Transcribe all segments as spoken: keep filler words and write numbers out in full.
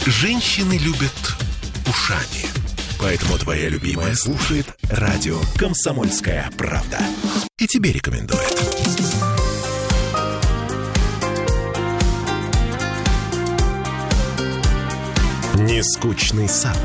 Женщины любят ушами. Поэтому твоя любимая слушает радио «Комсомольская правда». И тебе рекомендует. Нескучный сад.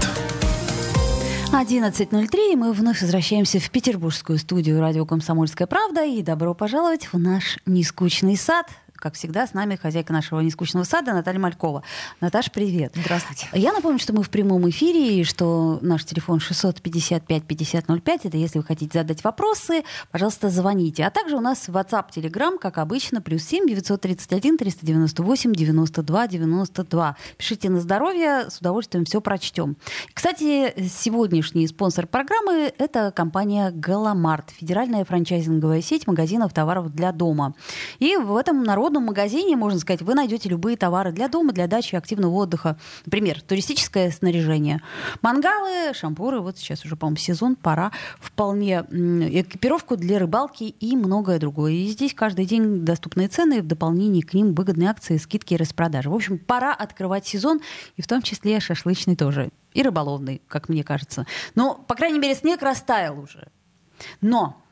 одиннадцать ноль три, и мы вновь возвращаемся в петербургскую студию радио «Комсомольская правда». И добро пожаловать в наш нескучный сад. Как всегда, с нами хозяйка нашего нескучного сада Наталья Малькова. Наташ, привет. Здравствуйте. Я напомню, что мы в прямом эфире, и что наш телефон шестьсот пятьдесят пять пятьдесят ноль пять. Это если вы хотите задать вопросы, пожалуйста, звоните. А также у нас WhatsApp, Telegram, как обычно, плюс семь девятьсот тридцать один триста девяносто восемь девяносто два девяносто два. Пишите на здоровье, с удовольствием все прочтем. Кстати, сегодняшний спонсор программы — это компания «Галамарт», федеральная франчайзинговая сеть магазинов товаров для дома. И в этом народном магазине, можно сказать, вы найдете любые товары для дома, для дачи, активного отдыха. Например, туристическое снаряжение, мангалы, шампуры, вот сейчас уже, по-моему, сезон, пора, вполне экипировку для рыбалки и многое другое. И здесь каждый день доступные цены, и в дополнение к ним выгодные акции, скидки и распродажи. В общем, пора открывать сезон, и в том числе шашлычный тоже, и рыболовный, как мне кажется. Но, по крайней мере, снег растаял уже. Но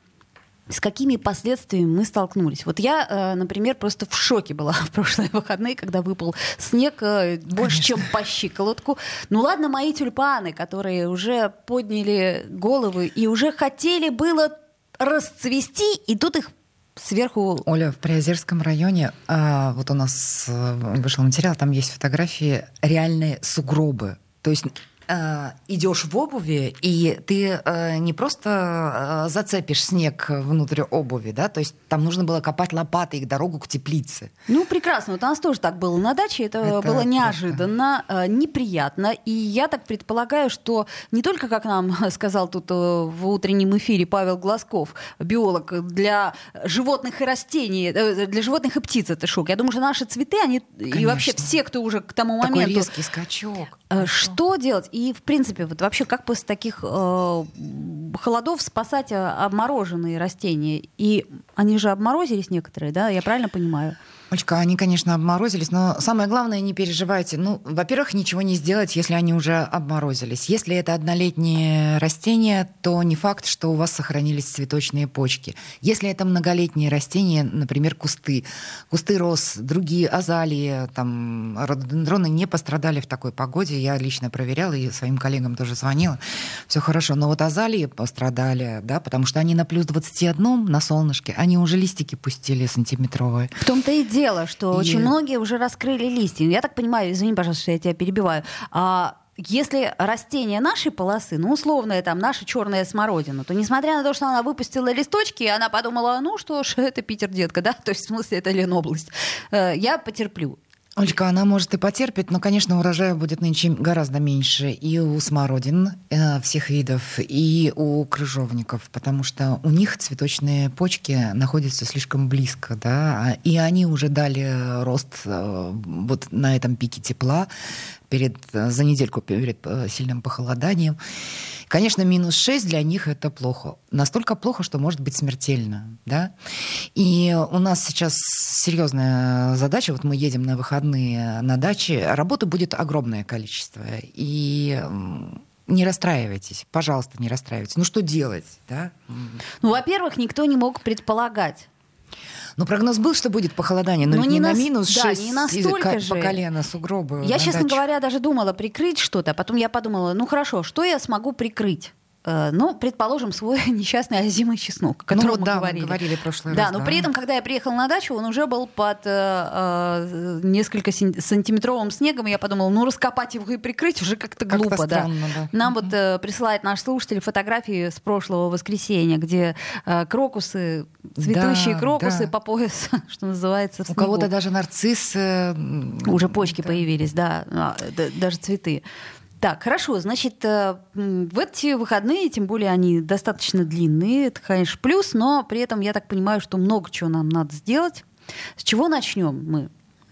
с какими последствиями мы столкнулись? Вот я, например, просто в шоке была в прошлые выходные, когда выпал снег больше, чем по щиколотку. Ну ладно, мои тюльпаны, которые уже подняли головы и уже хотели было расцвести, и тут их сверху... Оля, в Приозерском районе, а, вот у нас вышел материал, там есть фотографии, реальные сугробы. То есть э, идешь в обуви, и ты э, не просто э, зацепишь снег внутрь обуви, да, то есть там нужно было копать лопатой их дорогу к теплице. Ну, прекрасно. Вот у нас тоже так было на даче. Это, это было неожиданно, э, неприятно. И я так предполагаю, что не только, как нам сказал тут э, в утреннем эфире Павел Глазков, биолог, для животных и растений, э, для животных и птиц это шок. Я думаю, что наши цветы, они Конечно. И вообще все, кто уже к тому Такой моменту... резкий скачок. Э, что делать? И, в принципе, вот вообще, как после таких э, холодов спасать обмороженные растения? И они же обморозились некоторые, да? Я правильно понимаю? Олечка, они, конечно, обморозились, но самое главное, не переживайте. Ну, во-первых, ничего не сделать, если они уже обморозились. Если это однолетние растения, то не факт, что у вас сохранились цветочные почки. Если это многолетние растения, например, кусты, кусты роз, другие азалии, там, рододендроны не пострадали в такой погоде. Я лично проверяла и своим коллегам тоже звонила. Все хорошо. Но вот азалии пострадали, да, потому что они на плюс двадцать один на солнышке, они уже листики пустили сантиметровые. В том-то и дело, что И... очень многие уже раскрыли листья. Я так понимаю, извини, пожалуйста, что я тебя перебиваю. А если растение нашей полосы, ну, условно, там, наша черная смородина, то, несмотря на то, что она выпустила листочки, она подумала, ну, что ж, это Питер, детка, да? То есть, в смысле, это Ленобласть. Я потерплю. Олечка, она может и потерпеть, но, конечно, урожая будет нынче гораздо меньше и у смородин э, всех видов, и у крыжовников, потому что у них цветочные почки находятся слишком близко, да, и они уже дали рост э, вот на этом пике тепла перед, за недельку перед сильным похолоданием. Конечно, минус шесть для них это плохо. Настолько плохо, что может быть смертельно. Да? И у нас сейчас серьезная задача. Вот мы едем на выходные на даче. Работы будет огромное количество. И не расстраивайтесь. Пожалуйста, не расстраивайтесь. Ну что делать? Да? Ну, во-первых, никто не мог предполагать. Ну, прогноз был, что будет похолодание, но ну, не, не на нас... минус да, шесть не настолько же. По колено сугробы. Я, честно даче. говоря, даже думала прикрыть что-то, а потом я подумала, ну хорошо, что я смогу прикрыть? Ну, предположим, свой несчастный озимый чеснок, о котором ну, вот, мы да, говорили. Мы говорили в прошлый да, раз. но да. при этом, когда я приехала на дачу, он уже был под э, э, несколько сантиметровым снегом, и я подумала, ну, раскопать его и прикрыть уже как-то глупо. Как-то да. странно, да. Нам mm-hmm. вот э, присылает наш слушатель фотографии с прошлого воскресенья, где э, крокусы, цветущие да, крокусы да. по пояс, что называется, в У снегу. кого-то даже нарциссы. Уже почки да. появились, да, даже цветы. Так, хорошо, значит, в эти выходные, тем более они достаточно длинные, это, конечно, плюс, но при этом я так понимаю, что много чего нам надо сделать. С чего начнем мы?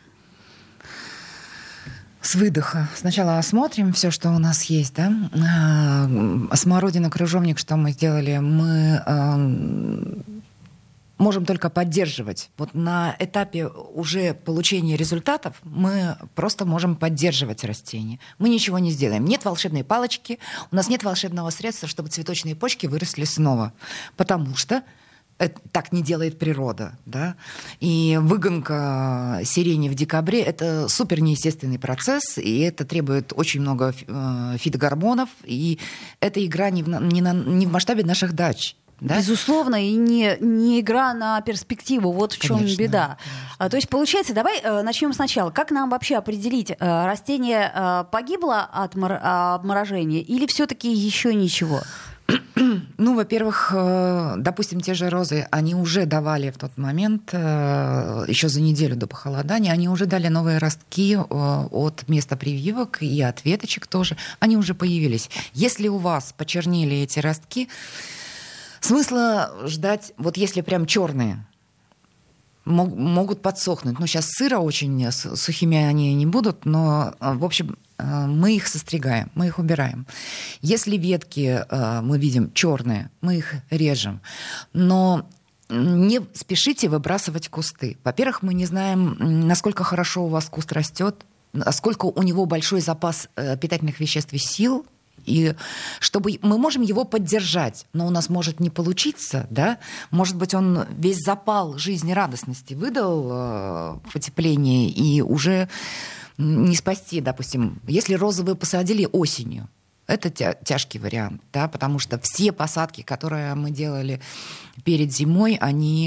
С выдоха. Сначала осмотрим все, что у нас есть, да. Смородина, крыжовник, что мы сделали? Мы можем только поддерживать. Вот на этапе уже получения результатов мы просто можем поддерживать растения. Мы ничего не сделаем. Нет волшебной палочки, у нас нет волшебного средства, чтобы цветочные почки выросли снова. Потому что это так не делает природа. Да? И выгонка сирени в декабре — это супер неестественный процесс, и это требует очень много фитогормонов, и эта игра не в, не на, не в масштабе наших дач. Да? Безусловно, и не, не игра на перспективу. Вот в чем Конечно, беда. конечно. То есть, получается, давай э, начнем сначала. Как нам вообще определить, э, растение э, погибло от мор- обморожения или все-таки еще ничего? Ну, во-первых, допустим, те же розы, они уже давали в тот момент, еще за неделю до похолодания, они уже дали новые ростки от места прививок и от веточек тоже. Они уже появились. Если у вас почернели эти ростки, смысла ждать, вот если прям черные, могут подсохнуть. Ну, сейчас сыро очень, сухими они не будут, но, в общем, мы их состригаем, мы их убираем. Если ветки мы видим черные, мы их режем. Но не спешите выбрасывать кусты. Во-первых, мы не знаем, насколько хорошо у вас куст растет, насколько у него большой запас питательных веществ и сил. И чтобы мы можем его поддержать, но у нас может не получиться, да? Может быть, он весь запал жизнерадостности выдал э, в потепление и уже не спасти, допустим, если розы вы посадили осенью. Это тя- тяжкий вариант, да, потому что все посадки, которые мы делали перед зимой,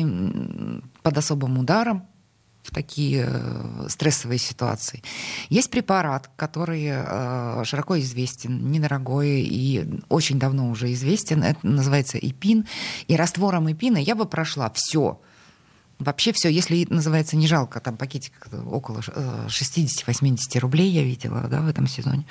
они под особым ударом в такие стрессовые ситуации. Есть препарат, который э, широко известен, недорогой и очень давно уже известен. Это называется эпин. И раствором эпина я бы прошла все. Вообще все, если называется не жалко, там пакетик около шестьдесят-восемьдесят рублей я видела, да, в этом сезоне.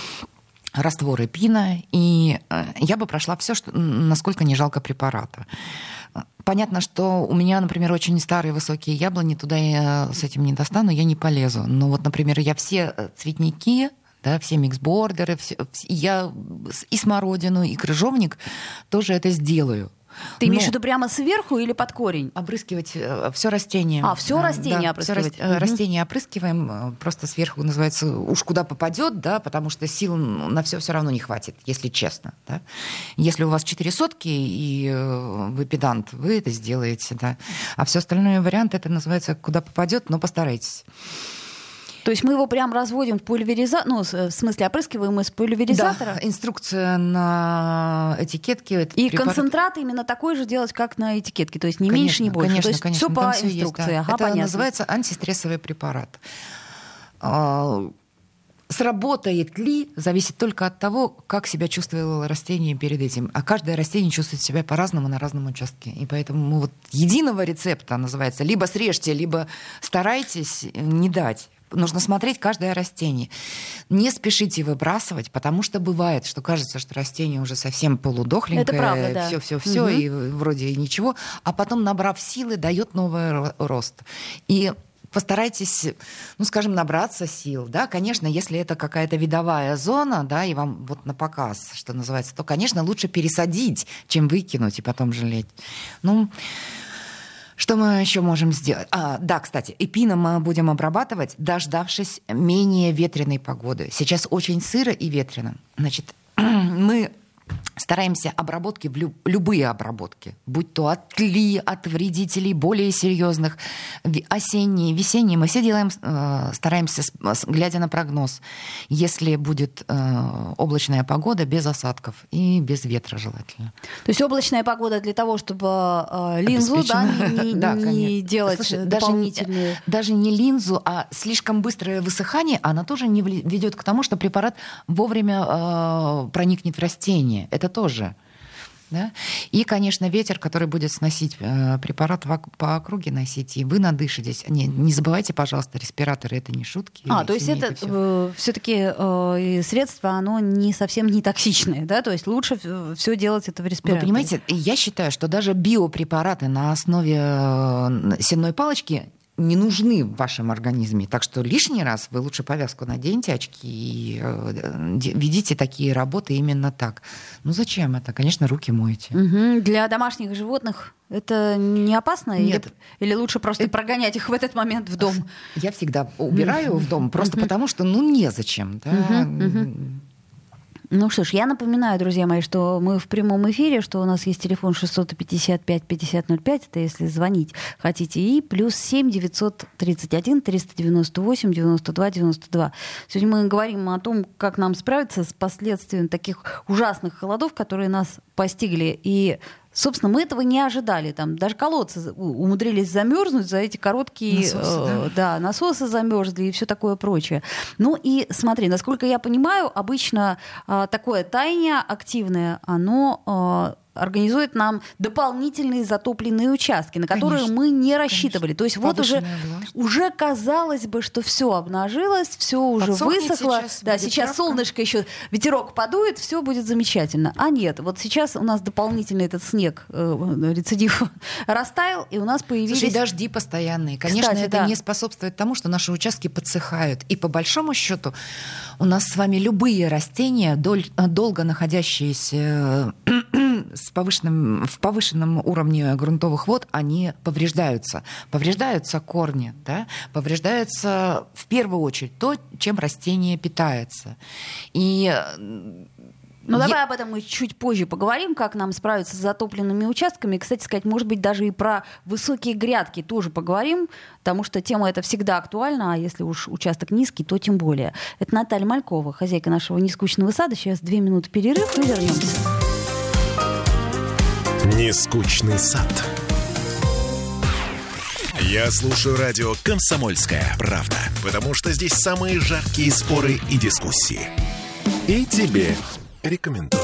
Раствор эпина, и я бы прошла все, что, насколько не жалко препарата. Понятно, что у меня, например, очень старые высокие яблони, туда я с этим не достану, я не полезу. Но вот, например, я все цветники, да, все миксбордеры, все, я и смородину, и крыжовник тоже это сделаю. Ты имеешь в виду прямо сверху или под корень? Обрызгивать все растение. А, все растение да, опрыскивать. Все угу. растение опрыскиваем, просто сверху называется уж куда попадет, да, потому что сил на все все равно не хватит, если честно. Да. Если у вас четыре сотки и вы педант, вы это сделаете, да. А все остальное вариант это называется куда попадет, но постарайтесь. То есть мы его прям разводим в пульверизатор, ну, в смысле, опрыскиваем из пульверизатора? Да, инструкция на этикетке. И препарат... концентрат именно такой же делать, как на этикетке, то есть не конечно, меньше, не больше. Конечно, то есть конечно, все по всё инструкции. Есть, да. Ага, это понятно. называется антистрессовый препарат. Сработает ли, зависит только от того, как себя чувствовало растение перед этим. А каждое растение чувствует себя по-разному на разном участке. И поэтому вот единого рецепта называется либо срежьте, либо старайтесь не дать. Нужно смотреть каждое растение. Не спешите выбрасывать, потому что бывает, что кажется, что растение уже совсем полудохленькое. Это правда, да. Все-все-все, угу. и вроде и ничего. А потом, набрав силы, дает новый рост. И постарайтесь, ну, скажем, набраться сил. Да? Конечно, если это какая-то видовая зона, да, и вам вот на показ, что называется, то, конечно, лучше пересадить, чем выкинуть и потом жалеть. Ну... Что мы еще можем сделать? А, да, кстати, эпином мы будем обрабатывать, дождавшись менее ветреной погоды. Сейчас очень сыро и ветрено. Значит, мы стараемся обработки, любые обработки, будь то от тли, от вредителей более серьезных, осенние, весенние, мы все делаем, стараемся, глядя на прогноз, если будет облачная погода без осадков и без ветра желательно. То есть облачная погода для того, чтобы линзу да, не, да, не делать Слушай, дополнительные... Даже, даже не линзу, а слишком быстрое высыхание, она тоже не ведет к тому, что препарат вовремя э, проникнет в растение. Это тоже. Да? И, конечно, ветер, который будет сносить э, препарат по округе носить, и вы надышитесь. Не, не забывайте, пожалуйста, респираторы — это не шутки. А, то есть это, это э, все-таки э, средство, оно не совсем не токсичное, да? То есть лучше все делать это в респираторе. Вы понимаете, я считаю, что даже биопрепараты на основе э, сенной палочки не нужны в вашем организме. Так что лишний раз вы лучше повязку наденьте, очки, и э, ведите такие работы именно так. Ну зачем это? Конечно, руки моете. Угу. Для домашних животных это не опасно? Нет. Или, или лучше просто это... прогонять их в этот момент в дом? Я всегда убираю в дом, просто потому что, ну, незачем. Да? Ну что ж, я напоминаю, друзья мои, что мы в прямом эфире, что у нас есть телефон шестьсот пятьдесят пять пятьдесят ноль пять, это если звонить хотите, и плюс семь девятьсот тридцать один триста девяносто восемь девяносто два девяносто два. Сегодня мы говорим о том, как нам справиться с последствиями таких ужасных холодов, которые нас постигли. И, собственно, мы этого не ожидали. Там даже колодцы умудрились замерзнуть за эти короткие... Насосы, э, да. да, насосы замерзли и все такое прочее. Ну и смотри, насколько я понимаю, обычно э, такое таяние активное, оно... Э, организует нам дополнительные затопленные участки, на которые конечно, мы не рассчитывали. Конечно. То есть вот уже, уже казалось бы, что все обнажилось, все уже подсохнет высохло. Сейчас да, сейчас травка. Солнышко еще, ветерок подует, все будет замечательно. А нет, вот сейчас у нас дополнительный этот снег, э, рецидив, растаял, и у нас появились... Слушай, дожди постоянные. Конечно, Кстати, это да. не способствует тому, что наши участки подсыхают. И по большому счету у нас с вами любые растения, доль, долго находящиеся... с повышенным, в повышенном уровне грунтовых вод, они повреждаются. Повреждаются корни, да? Повреждается в первую очередь то, чем растение питается. И... Ну, давай об этом мы чуть позже поговорим, как нам справиться с затопленными участками. Кстати сказать, может быть, даже и про высокие грядки тоже поговорим, потому что тема эта всегда актуальна, а если уж участок низкий, то тем более. Это Наталья Малькова, хозяйка нашего нескучного сада. Сейчас две минуты перерыв и вернемся. Нескучный сад. Я слушаю радио «Комсомольская правда», потому что здесь самые жаркие споры и дискуссии. И тебе рекомендую.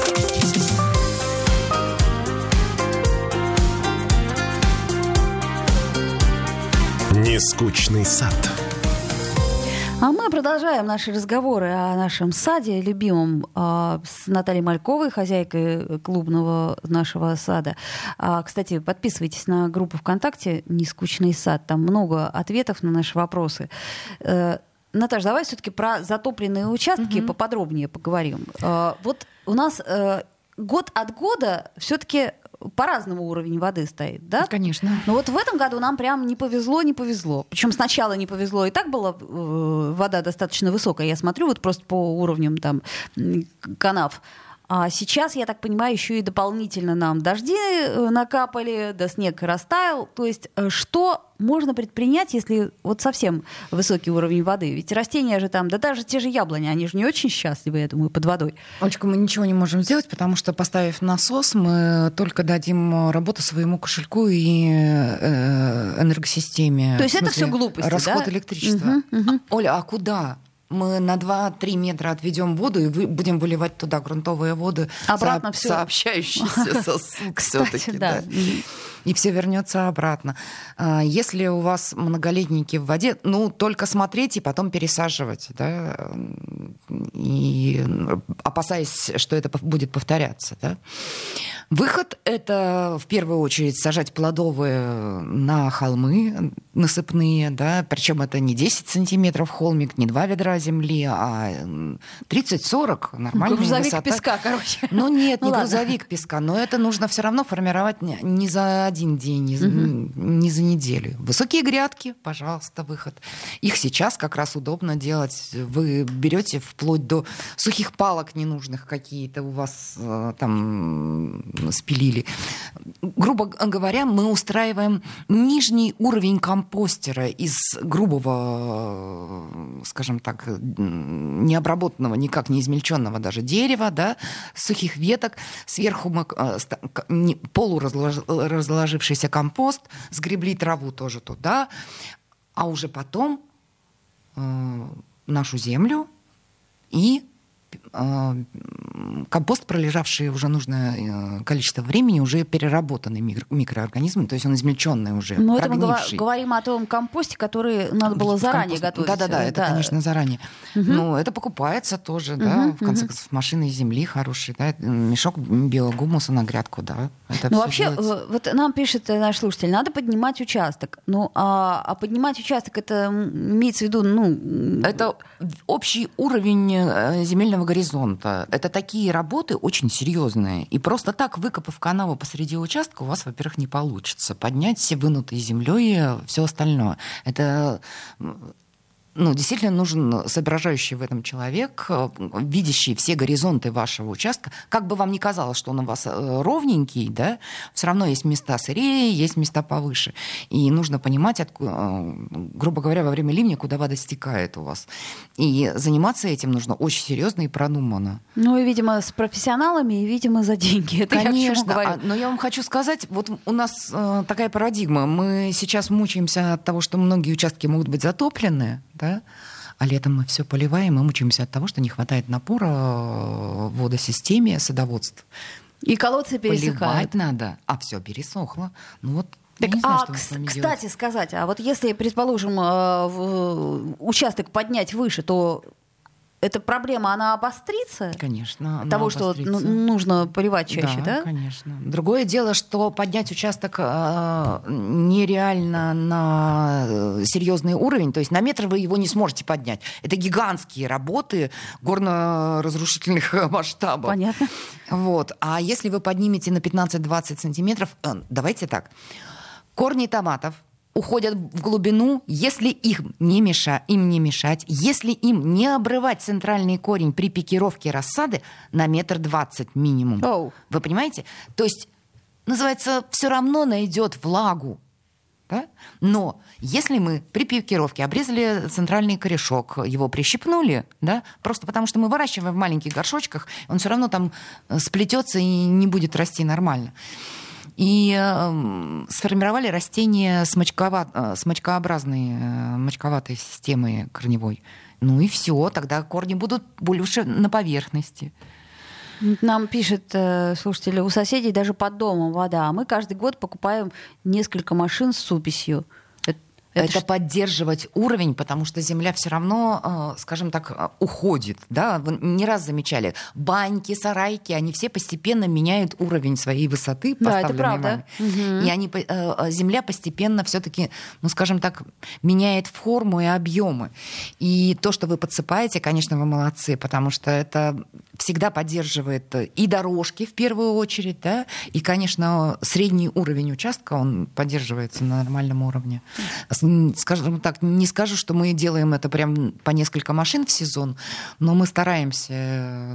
Нескучный сад. А мы продолжаем наши разговоры о нашем саде любимом э, с Натальей Мальковой, хозяйкой клубного нашего сада. А, кстати, подписывайтесь на группу ВКонтакте «Нескучный сад». Там много ответов на наши вопросы. Э, Наташа, давай все-таки про затопленные участки mm-hmm. поподробнее поговорим. Э, вот у нас э, год от года все-таки... по-разному уровень воды стоит, да? Конечно. Но вот в этом году нам прям не повезло, не повезло. Причем сначала не повезло, и так была э, вода достаточно высокая. Я смотрю вот просто по уровням там канав. А сейчас, я так понимаю, еще и дополнительно нам дожди накапали, да снег растаял. То есть что можно предпринять, если вот совсем высокий уровень воды? Ведь растения же там, да даже те же яблони, они же не очень счастливы, я думаю, под водой. Олечка, мы ничего не можем сделать, потому что, поставив насос, мы только дадим работу своему кошельку и энергосистеме. То есть это все глупости, расход да? электричества. Угу, угу. Оля, а куда? Мы на два-три метра отведем воду и вы, будем выливать туда грунтовые воды, обратно со, все. сообщающийся сосуд все-таки. Да. И все вернется обратно. Если у вас многолетники в воде, ну, только смотреть и потом пересаживать, да, и опасаясь, что это будет повторяться. Да. Выход — это в первую очередь сажать плодовые на холмы насыпные, да, причем это не десять сантиметров холмик, не два ведра земли, а тридцать-сорок, нормальная грузовик высота. Грузовик песка, короче. Ну нет, ну, не ладно. грузовик песка, но это нужно все равно формировать не за один день, не, угу. не за неделю. Высокие грядки, пожалуйста, выход. Их сейчас как раз удобно делать. Вы берете вплоть до сухих палок ненужных какие-то у вас там спилили. Грубо говоря, мы устраиваем нижний уровень компостера из грубого, скажем так, необработанного, никак не измельченного даже дерева, да, сухих веток. Сверху мы полуразложившийся компост, сгребли траву тоже туда, а уже потом э, нашу землю и э, компост, пролежавший уже нужное количество времени, уже переработанный микро- микроорганизм, то есть он измельченный уже, Но это мы прогнивший. говорим о том компосте, который надо было заранее Компост. готовить. Да-да-да, это, да. конечно, заранее. Угу. Но это покупается тоже, угу, да, в конце концов, угу. машины земли хорошие, да, мешок биогумуса на грядку, да. Это ну, вообще, делается. Вот нам пишет наш слушатель, надо поднимать участок. Ну, а, а поднимать участок, это имеется в виду, ну... Это общий уровень земельного горизонта. Это такие работы очень серьезные. И просто так, выкопав канаву посреди участка, у вас, во-первых, не получится поднять все вынутые землей все остальное. Это... Ну, действительно нужен соображающий в этом человек, видящий все горизонты вашего участка. Как бы вам ни казалось, что он у вас ровненький, да, все равно есть места сырее, есть места повыше. И нужно понимать, откуда, грубо говоря, во время ливня, куда вода стекает у вас. И заниматься этим нужно очень серьезно и продуманно. Ну, и, видимо, с профессионалами, и, видимо, за деньги. Это Конечно, я к чему говорю. А, но я вам хочу сказать, вот у нас э, такая парадигма. Мы сейчас мучаемся от того, что многие участки могут быть затоплены, да? А летом мы все поливаем, мы мучаемся от того, что не хватает напора в водосистеме садоводств. И колодцы пересыхают. Поливать надо, а все пересохло. Ну вот. Так, я не знаю, а, что к- мы кстати делать. сказать, а вот если, предположим, э, в- участок поднять выше, то эта проблема, она обострится? Конечно. От она того, что обострится. ну, нужно поливать чаще, да? Да, конечно. Другое дело, что поднять участок э, нереально на серьезный уровень, то есть на метр вы его не сможете поднять. Это гигантские работы горно-разрушительных масштабов. Понятно. Вот. А если вы поднимете на пятнадцать-двадцать сантиметров, э, давайте так, корни томатов уходят в глубину, если их не меша, им не мешать, если им не обрывать центральный корень при пикировке рассады на метр двадцать минимум. Оу. Вы понимаете? То есть, называется, все равно найдет влагу. Да? Но если мы при пикировке обрезали центральный корешок, его прищипнули, да, просто потому что мы выращиваем в маленьких горшочках, он все равно там сплетется и не будет расти нормально. И э, сформировали растения с, мочково- с мочкообразной, э, мочковатой системой корневой. Ну и все, тогда корни будут больше на поверхности. Нам пишет э, слушатели, у соседей даже под домом вода, а мы каждый год покупаем несколько машин с суписью. Это, это Это ш- поддерживать уровень, потому что земля все равно, э, скажем так, э, уходит. Да? Вы не раз замечали, баньки, сарайки, они все постепенно меняют уровень своей высоты, Да, это поставленной правда. вами. Мгм. И они, э, земля постепенно все-таки, ну, скажем так, меняет форму и объемы. И то, что вы подсыпаете, конечно, вы молодцы, потому что это всегда поддерживает и дорожки в первую очередь, да, и, конечно, средний уровень участка, он поддерживается на нормальном уровне. Скажем так, не скажу, что мы делаем это прям по несколько машин в сезон, но мы стараемся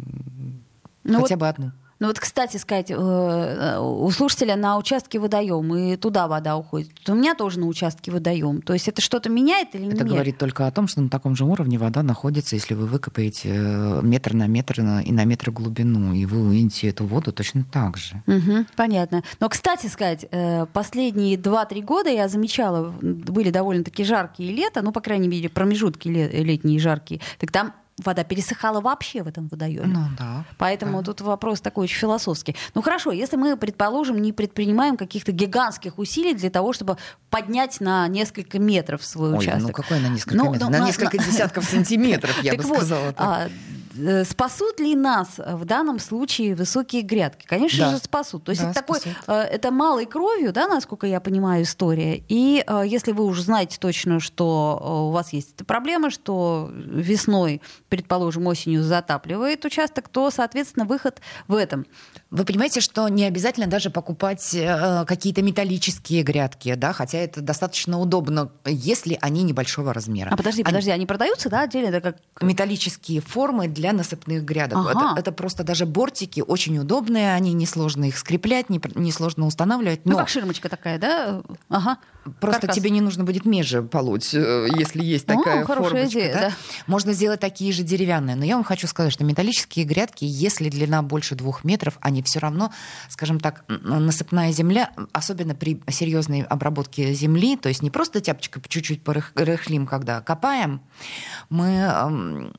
Ну хотя вот- бы одну. Ну вот, кстати сказать, э, у слушателя на участке водоем, и туда вода уходит. У меня тоже на участке водоем. То есть это что-то меняет или Это нет? говорит только о том, что на таком же уровне вода находится, если вы выкопаете э, метр на метр на- и на метр глубину, и вы увидите эту воду точно так же. Мгм, понятно. Но, кстати сказать, э, последние два-три года я замечала, были довольно-таки жаркие лета, ну, по крайней мере, промежутки ле- летние жаркие, так там вода пересыхала вообще в этом водоеме. Ну да. Поэтому да. тут вопрос такой очень философский. Ну хорошо, если мы, предположим, не предпринимаем каких-то гигантских усилий для того, чтобы поднять на несколько метров свой Ой, участок. ну какой на несколько Ну, метров? ну, на на- несколько на- десятков сантиметров, я Так бы вот, сказала. так. а, э, спасут ли нас в данном случае высокие грядки? Конечно Да. же, спасут. То есть Да, это такой, спасут. э, это малой кровью, да, насколько я понимаю, история. И э, если вы уже знаете точно, что э, у вас есть эта проблема, что весной, предположим, осенью затапливает участок, то, соответственно, выход в этом. Вы понимаете, что не обязательно даже покупать э, какие-то металлические грядки, да, хотя это достаточно удобно, если они небольшого размера. А подожди, Они- подожди, они продаются, да, отдельно? Это как... Металлические формы для насыпных грядок. Ага. Это, это просто даже бортики очень удобные, они несложно их скреплять, не, несложно устанавливать. Ну, Но как ширмочка такая, да? Ага. просто Каркас. тебе не нужно будет межи полоть, э, если есть О, такая хорошая формочка. идея, да? да. Можно сделать такие же деревянные. Но я вам хочу сказать, что металлические грядки, если длина больше двух метров, они все равно, скажем так, м, насыпная земля, особенно при серьезной обработке земли, то есть не просто тяпочкой чуть-чуть порыхлим, когда копаем, мы эм,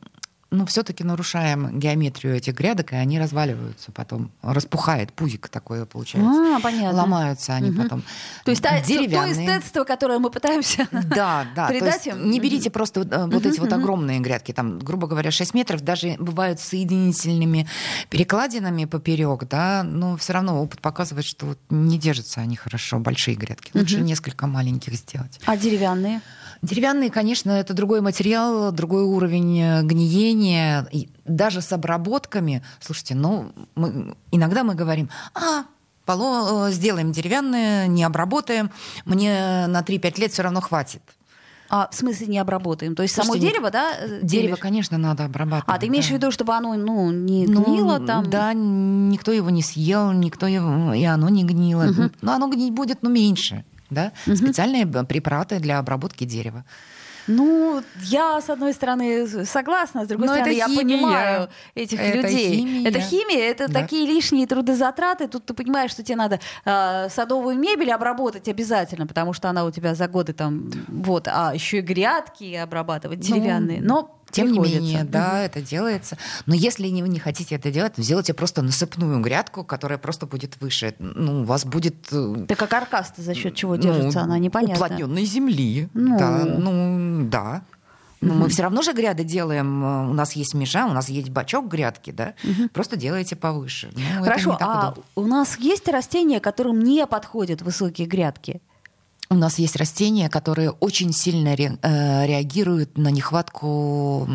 ну, все-таки нарушаем геометрию этих грядок, и они разваливаются потом. Распухает пузик такое получается. А, понятно. Ломаются они угу. потом. То есть та, то эстетство, которое мы пытаемся да, да, придать то есть им. Не берите просто вот uh-huh, эти uh-huh. вот огромные грядки, там, грубо говоря, шесть метров, даже бывают с соединительными перекладинами поперек, да, но все равно опыт показывает, что вот не держатся они хорошо, большие грядки. Лучше uh-huh. несколько маленьких сделать. А деревянные? Деревянные, конечно, это другой материал, другой уровень гниения. И даже с обработками, слушайте, ну, мы, иногда мы говорим, а, поло, сделаем деревянное, не обработаем, мне на три-пять лет все равно хватит. А в смысле не обработаем? То есть Слушайте, само дерево, да? Дерево, делишь? Конечно, надо обрабатывать. А ты имеешь да. в виду, чтобы оно ну, не гнило ну, там? Да, никто его не съел, никто его, и оно не гнило. Угу. Но оно гнить будет, но меньше. Да? Угу. Специальные препараты для обработки дерева. Ну, я, с одной стороны, согласна, с другой Но стороны, я химия. понимаю этих это людей. Химия. Это химия, это да. такие лишние трудозатраты. Тут ты понимаешь, что тебе надо э, садовую мебель обработать обязательно, потому что она у тебя за годы там, вот, а еще и грядки обрабатывать деревянные. Ну, Но тем приходится. не менее, да, это делается. Но если вы не хотите это делать, то сделайте просто насыпную грядку, которая просто будет выше. Ну, у вас будет... Так а каркас-то за счет чего держится? Ну, она непонятна. Уплотненной земли. Ну, да, ну, да. Но мы все равно же гряды делаем. У нас есть межа, у нас есть бачок грядки, да? Угу. Просто делаете повыше. Ну, хорошо, а удобно. У нас есть растения, которым не подходят высокие грядки? У нас есть растения, которые очень сильно ре, э, реагируют на нехватку,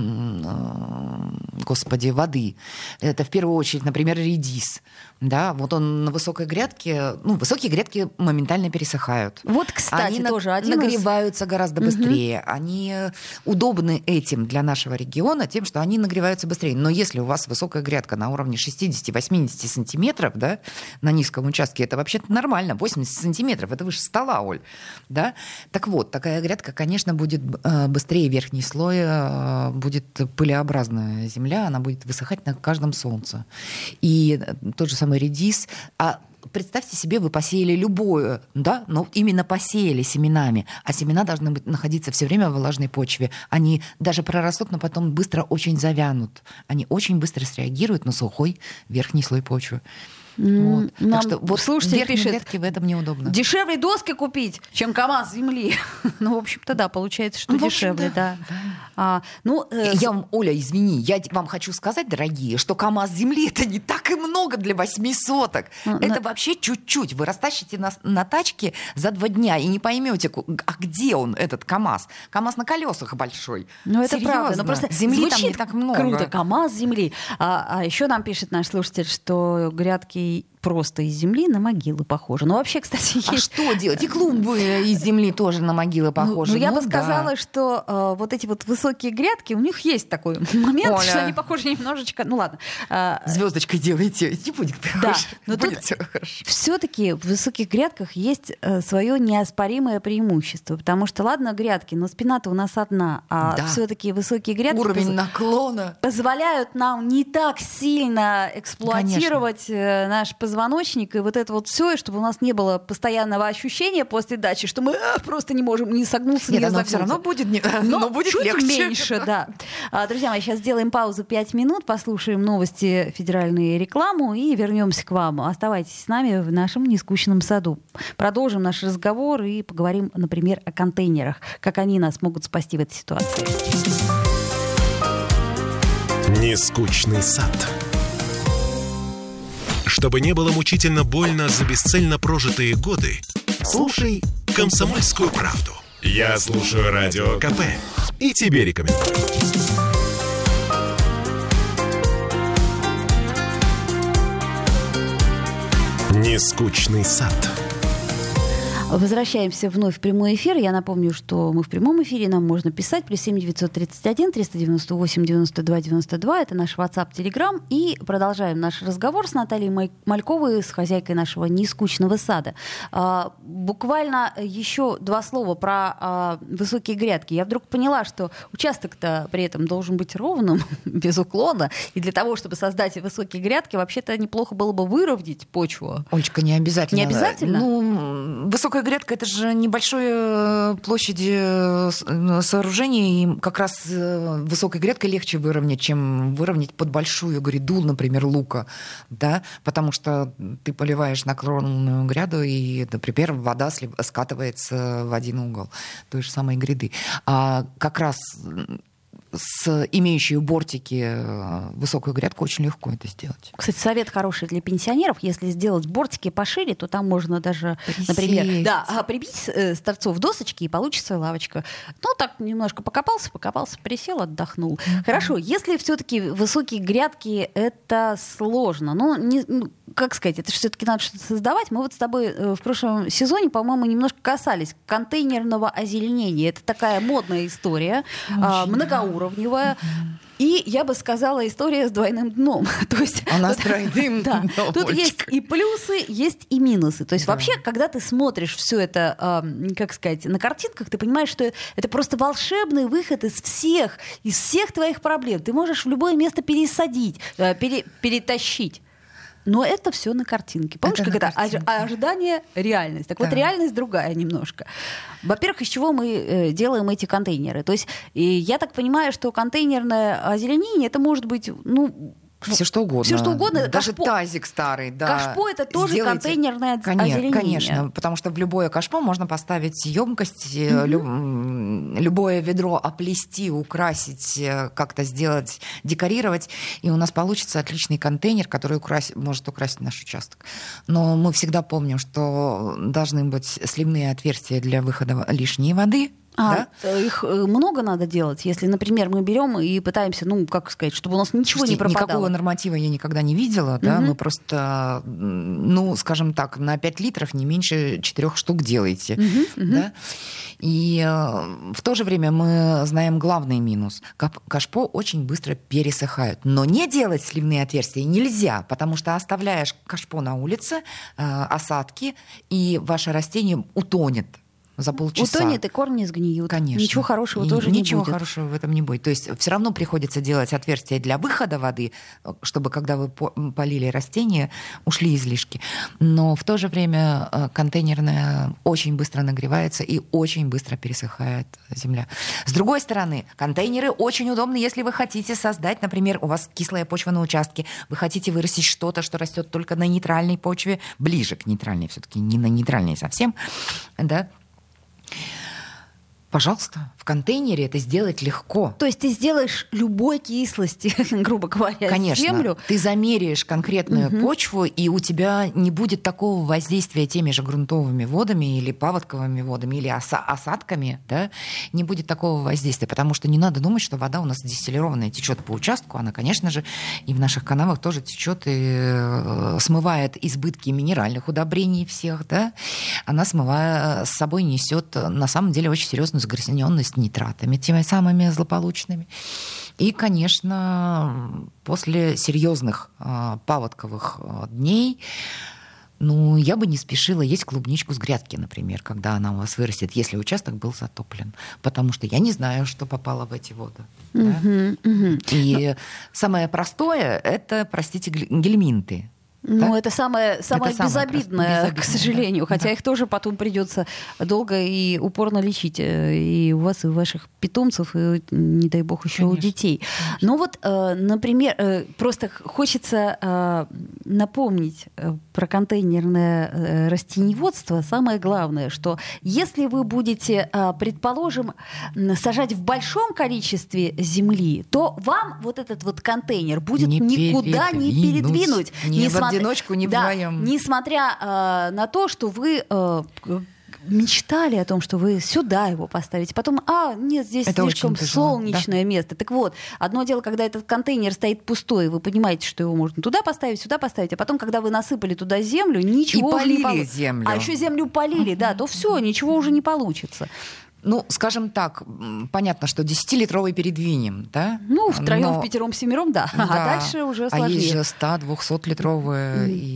э, господи, воды. Это в первую очередь, например, редис. Да, вот он на высокой грядке, ну, высокие грядки моментально пересыхают. Вот, кстати, они тоже Они один нагреваются из... гораздо быстрее. Угу. Они удобны этим для нашего региона тем, что они нагреваются быстрее. Но если у вас высокая грядка на уровне шестьдесят-восемьдесят сантиметров, да, на низком участке, это вообще-то нормально. восемьдесят сантиметров, это выше стола, Оль. Да? Так вот, такая грядка, конечно, будет быстрее верхний слой, будет пылеобразная земля, она будет высыхать на каждом солнце. И тот же самый редис. А представьте себе, вы посеяли любое, да, но именно посеяли семенами, а семена должны быть, находиться все время в влажной почве. Они даже прорастут, но потом быстро очень завянут. Они очень быстро среагируют на сухой верхний слой почвы. Вот. Так что вот слушатель пишет, грядки в этом неудобно. Дешевле доски купить, чем КамАЗ земли. Ну, в общем-то, да, получается, что ну, дешевле, общем, да. да. А, ну, э, я вам, Оля, извини, я вам хочу сказать, дорогие, что КамАЗ земли это не так и много для восьми соток. Ну, это на... вообще чуть-чуть. Вы растащите на, на тачке за два дня и не поймете, а где он, этот КамАЗ. КамАЗ на колесах большой. Ну, это серьезно. правда. Но просто земли там не звучит так много. Круто, КамАЗ земли. А, а еще нам пишет наш слушатель, что грядки просто из земли на могилы похожи. Ну, вообще, кстати, есть... А что делать? И клумбы из земли тоже на могилы похожи. Ну, ну я ну, бы сказала, да. что э, вот эти вот высокие грядки, у них есть такой момент, Оля. Что они похожи немножечко... Ну, ладно. Э, Звездочкой делайте, не будет да, хорошо. но будет тут все-таки в высоких грядках есть э, свое неоспоримое преимущество, потому что, ладно, грядки, но спина-то у нас одна, а да. все-таки высокие грядки... Уровень поз... наклона. Позволяют нам не так сильно эксплуатировать Конечно. наш позвоночник и вот это вот все, и чтобы у нас не было постоянного ощущения после дачи, что мы а, просто не можем не согнуться, Нет, не оно загнуться. все равно будет, не... но, но будет чуть легче. меньше, да. А, друзья мои, сейчас сделаем паузу пять минут, послушаем новости, федеральные, рекламу и вернемся к вам. Оставайтесь с нами в нашем нескучном саду. Продолжим наш разговор и поговорим, например, о контейнерах, как они нас могут спасти в этой ситуации. Нескучный сад. Чтобы не было мучительно больно за бесцельно прожитые годы, слушай «Комсомольскую правду». Я слушаю Радио КП и тебе рекомендую. Нескучный сад. Возвращаемся вновь в прямой эфир. Я напомню, что мы в прямом эфире. Нам можно писать. Плюс семь девятьсот тридцать один триста девяносто восемь девяносто два девяносто два. Это наш WhatsApp, Telegram. И продолжаем наш разговор с Натальей Мальковой, с хозяйкой нашего нескучного сада. А, буквально еще два слова про а, высокие грядки. Я вдруг поняла, что участок-то при этом должен быть ровным, без уклона. И для того, чтобы создать высокие грядки, вообще-то неплохо было бы выровнять почву. Олечка, не обязательно. Не обязательно? Ну, высокая высокая грядка — это же небольшое площади сооружения, и как раз высокой грядкой легче выровнять, чем выровнять под большую гряду, например, лука, да, потому что ты поливаешь наклонную гряду, и, например, вода скатывается в один угол той же самой гряды. А как раз с имеющей бортики высокую грядку очень легко это сделать. Кстати, совет хороший для пенсионеров. Если сделать бортики пошире, то там можно даже, присесть. Например, да, прибить с торцов досочки, и получится лавочка. Ну, так немножко покопался, покопался, присел, отдохнул. Mm-hmm. Хорошо, если все-таки высокие грядки — это сложно. Ну, не, ну, как сказать, это все-таки надо что-то создавать. Мы вот с тобой в прошлом сезоне, по-моему, немножко касались контейнерного озеленения. Это такая модная история, а, многоуровневая. Уровневая. И, я бы сказала, история с двойным дном. То есть, она с двойным да, дном. Тут есть и плюсы, есть и минусы. То есть да. вообще, когда ты смотришь все это, э, как сказать, на картинках, ты понимаешь, что это просто волшебный выход из всех, из всех твоих проблем. Ты можешь в любое место пересадить, э, пере, перетащить. Но это все на картинке. Помнишь, это как это картинке. Ожидание, реальность. Так да. Вот реальность другая немножко. Во-первых, из чего мы э, делаем эти контейнеры? То есть и я так понимаю, что контейнерное озеленение — это может быть, ну, все что угодно. Все что угодно. Даже кашпо. Тазик старый. Да. Кашпо — это тоже сделайте. Контейнерное конечно, озеленение. Конечно, потому что в любое кашпо можно поставить емкость, mm-hmm. люб, любое ведро оплести, украсить, как-то сделать, декорировать, и у нас получится отличный контейнер, который украсит, может украсить наш участок. Но мы всегда помним, что должны быть сливные отверстия для выхода лишней воды. А, да? Их много надо делать, если, например, мы берем и пытаемся, ну, как сказать, чтобы у нас ничего Слушайте, не пропадало. Никакого норматива я никогда не видела, да, угу. мы просто, ну, скажем так, на пять литров не меньше четырех штук делаете, угу, да, угу. и э, в то же время мы знаем главный минус. Кашпо очень быстро пересыхают, но не делать сливные отверстия нельзя, потому что оставляешь кашпо на улице, э, осадки, и ваше растение утонет за полчаса. Утонет, и корни сгниют. Конечно. Ничего хорошего и, тоже не будет. Ничего хорошего в этом не будет. То есть все равно приходится делать отверстия для выхода воды, чтобы, когда вы полили растения, ушли излишки. Но в то же время контейнерная очень быстро нагревается и очень быстро пересыхает земля. С другой стороны, контейнеры очень удобны, если вы хотите создать, например, у вас кислая почва на участке, вы хотите вырастить что-то, что растет только на нейтральной почве, ближе к нейтральной, все-таки не на нейтральной совсем, да. Пожалуйста, в контейнере это сделать легко. То есть ты сделаешь любой кислости, грубо говоря, Конечно, землю. Ты замеряешь конкретную угу. почву, и у тебя не будет такого воздействия теми же грунтовыми водами или паводковыми водами, или оса- осадками, да? Не будет такого воздействия, потому что не надо думать, что вода у нас дистиллированная течет по участку. Она, конечно же, и в наших канавах тоже течет и смывает избытки минеральных удобрений всех, да? Она, смывая, с собой несет на самом деле очень серьезную загрязненность нитратами, теми самыми злополучными. И, конечно, после серьезных э, паводковых э, дней, ну, я бы не спешила есть клубничку с грядки, например, когда она у вас вырастет, если участок был затоплен. Потому что я не знаю, что попало в эти воды. Uh-huh, да? uh-huh. И Но... самое простое — это, простите, гельминты. Ну, да? это самое, самое это безобидное, самое к сожалению. Да. Хотя да. их тоже потом придется долго и упорно лечить. И у вас, и у ваших питомцев, и, не дай бог, еще Конечно. У детей. Конечно. Но вот, например, просто хочется напомнить про контейнерное растениеводство. Самое главное, что если вы будете, предположим, сажать в большом количестве земли, то вам вот этот вот контейнер будет не никуда не передвинуть. Не в одиночку, не да, вдвоем. Несмотря э, на то, что вы э, мечтали о том, что вы сюда его поставите. Потом, а, нет, здесь это слишком солнечное да? место. Так вот, одно дело, когда этот контейнер стоит пустой, вы понимаете, что его можно туда поставить, сюда поставить, а потом, когда вы насыпали туда землю, ничего и уже не полили землю. А еще землю полили, да, то все, ничего уже не получится. Ну, скажем так, понятно, что десятилитровый передвинем, да? Ну, втроем, Но... впятером, семером, да. да. А дальше уже сложнее. А есть же сто-двухсотлитровые, mm. и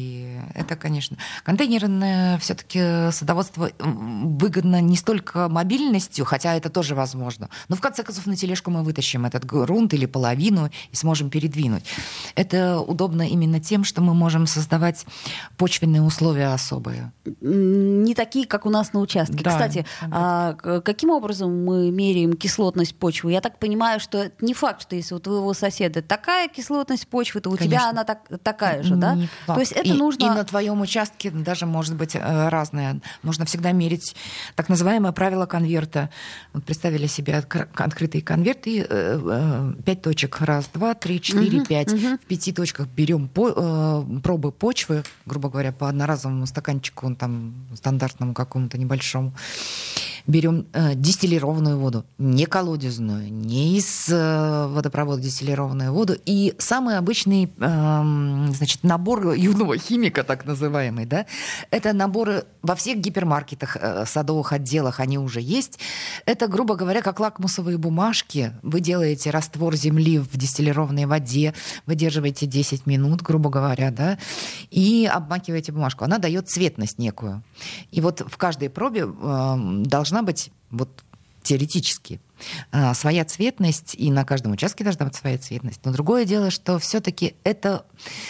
Это, конечно. Контейнерное все-таки садоводство выгодно не столько мобильностью, хотя это тоже возможно. Но в конце концов на тележку мы вытащим этот грунт или половину и сможем передвинуть. Это удобно именно тем, что мы можем создавать почвенные условия особые. Не такие, как у нас на участке. Да, Кстати, а каким образом мы меряем кислотность почвы? Я так понимаю, что это не факт, что если у твоего соседа такая кислотность почвы, то у Конечно. тебя она так, такая же, да? То есть это и, нужно... И на твоем участке даже может быть разное. Нужно всегда мерить так называемое правило конверта. Вот представили себе открытый конверт и э, пять точек. Раз, два, три, четыре, угу, пять. Угу. В пяти точках берем по, э, пробы почвы, грубо говоря, по одноразовому стаканчику, там, стандартному какому-то небольшому. Берем э, дистиллированную воду, не колодезную, не из э, водопровода дистиллированную воду. И самый обычный э, значит, набор юного химика, так называемый, да, это наборы во всех гипермаркетах, э, садовых отделах, они уже есть. Это, грубо говоря, как лакмусовые бумажки. Вы делаете раствор земли в дистиллированной воде, выдерживаете десять минут, грубо говоря, да, и обмакиваете бумажку. Она дает цветность некую. И вот в каждой пробе э, должна должна быть вот теоретически своя цветность, и на каждом участке должна быть своя цветность. Но другое дело, что все-таки это...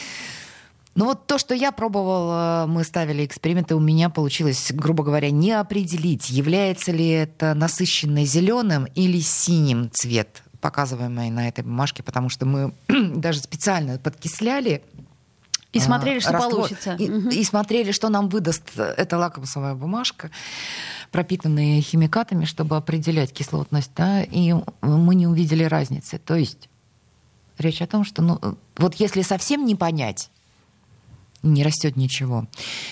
Ну вот то, что я пробовала, мы ставили эксперименты, у меня получилось, грубо говоря, не определить, является ли это насыщенный зеленым или синим цвет, показываемый на этой бумажке, потому что мы даже специально подкисляли. И смотрели, что раствор, получится. И, угу. и смотрели, что нам выдаст эта лакмусовая бумажка, пропитанная химикатами, чтобы определять кислотность, да, и мы не увидели разницы. То есть речь о том, что ну, вот если совсем не понять, не растет ничего,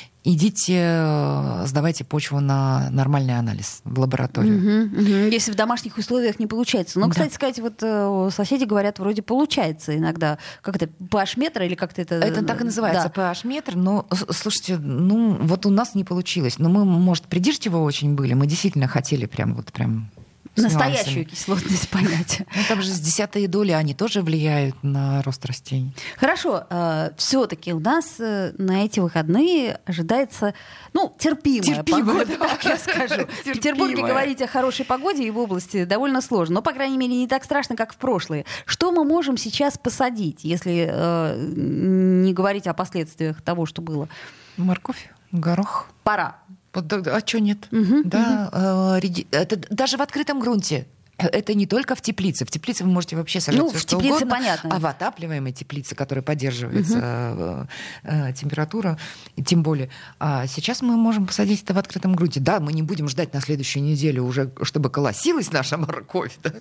идите, сдавайте почву на нормальный анализ в лабораторию. Угу, угу. Если в домашних условиях не получается. Но, кстати да. сказать, вот соседи говорят, вроде получается иногда. Как это, pH-метр или как-то это... Это так и называется, да. pH-метр. Но, слушайте, ну вот у нас не получилось. Но мы, может, придирчивы очень были. Мы действительно хотели прям вот прям... Настоящую кислотность понять. Ну, там же с десятой доли они тоже влияют на рост растений. Хорошо. Э, все-таки у нас э, на эти выходные ожидается, ну, терпимая, терпимая погода, да. так я скажу. В Петербурге говорить о хорошей погоде и в области довольно сложно. Но, по крайней мере, не так страшно, как в прошлые. Что мы можем сейчас посадить, если э, не говорить о последствиях того, что было? Морковь, горох. Пора. А что нет? Угу, да, угу. Э, это даже в открытом грунте. Это не только в теплице. В теплице вы можете вообще сажать ну, все, в что теплице угодно. Понятно. А в отапливаемой теплице, которая поддерживается угу. э, э, температура, тем более. А сейчас мы можем посадить это в открытом грунте. Да, мы не будем ждать на следующую неделю уже, чтобы колосилась наша морковь. Да?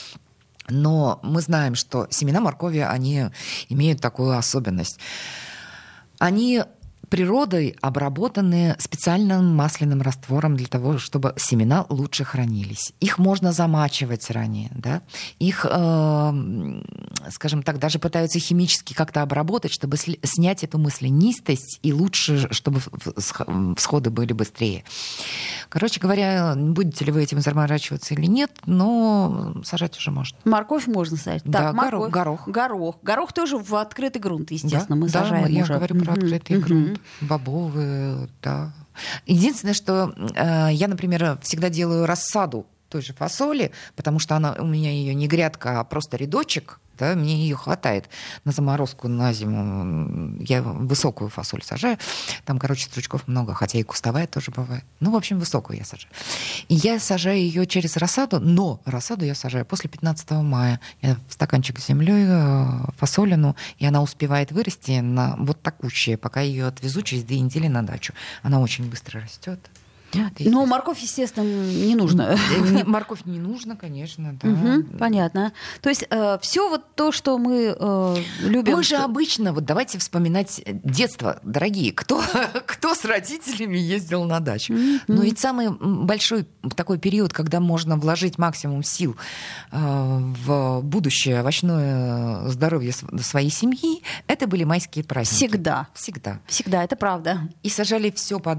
Но мы знаем, что семена моркови, они имеют такую особенность. Они... природой обработаны специальным масляным раствором для того, чтобы семена лучше хранились. Их можно замачивать ранее, да? Их, э, скажем так, даже пытаются химически как-то обработать, чтобы снять эту маслянистость и лучше, чтобы всходы были быстрее. Короче говоря, будете ли вы этим заморачиваться или нет, но сажать уже можно. Морковь можно сажать. Да, так, морковь, горох. Горох. Горох тоже в открытый грунт, естественно, да, мы да, сажаем я уже. говорю про открытый угу. грунт. Бобовые, да. Единственное, что э, я, например, всегда делаю рассаду той же фасоли, потому что она у меня ее не грядка, а просто рядочек. Да, мне ее хватает на заморозку на зиму. Я высокую фасоль сажаю. Там, короче, стручков много, хотя и кустовая тоже бывает. Ну, в общем, высокую я сажаю. И я сажаю ее через рассаду, но рассаду я сажаю после пятнадцатого мая. Я в стаканчик с землей фасолину, и она успевает вырасти на вот такущее, пока ее отвезу через две недели на дачу. Она очень быстро растет. Но морковь, естественно, не нужно. Морковь не нужно, конечно, да. Угу, понятно. То есть э, все вот то, что мы э, любим. Мы же обычно, вот давайте вспоминать детство, дорогие, кто, кто с родителями ездил на дачу. Mm-hmm. Но ведь самый большой такой период, когда можно вложить максимум сил э, в будущее овощное здоровье своей семьи, это были майские праздники. Всегда. Всегда. Всегда, это правда. И сажали все подряд.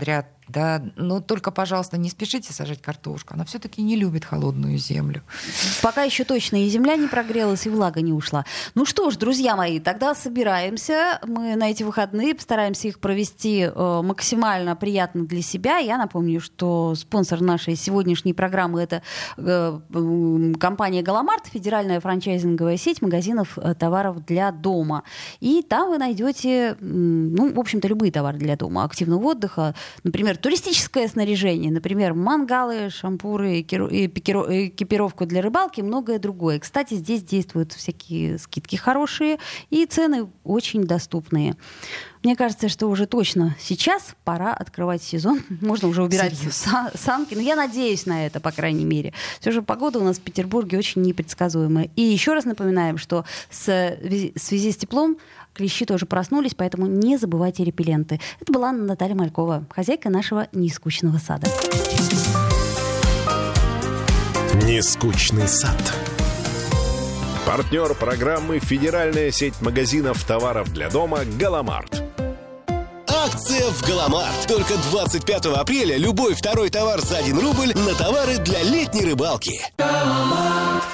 Да, но только, пожалуйста, не спешите сажать картошку. Она все-таки не любит холодную землю. Пока еще точно и земля не прогрелась, и влага не ушла. Ну что ж, друзья мои, тогда собираемся. Мы на эти выходные постараемся их провести э, максимально приятно для себя. Я напомню, что спонсор нашей сегодняшней программы — это э, э, компания «Галамарт», федеральная франчайзинговая сеть магазинов э, товаров для дома. И там вы найдете, э, ну, в общем-то, любые товары для дома, активного отдыха, например, туристическое снаряжение, например, мангалы, шампуры, экипировку для рыбалки, многое другое. Кстати, здесь действуют всякие скидки хорошие и цены очень доступные. Мне кажется, что уже точно сейчас пора открывать сезон. Можно уже убирать са- санки. Но я надеюсь на это, по крайней мере. Все же погода у нас в Петербурге очень непредсказуемая. И еще раз напоминаем, что с, в связи с теплом клещи тоже проснулись, поэтому не забывайте репелленты. Это была Наталья Малькова, хозяйка нашего нескучного сада. Нескучный сад. Партнер программы — федеральная сеть магазинов товаров для дома «Галамарт». Акция в Галамарт. Только двадцать пятого апреля любой второй товар за один рубль на товары для летней рыбалки. Галамарт.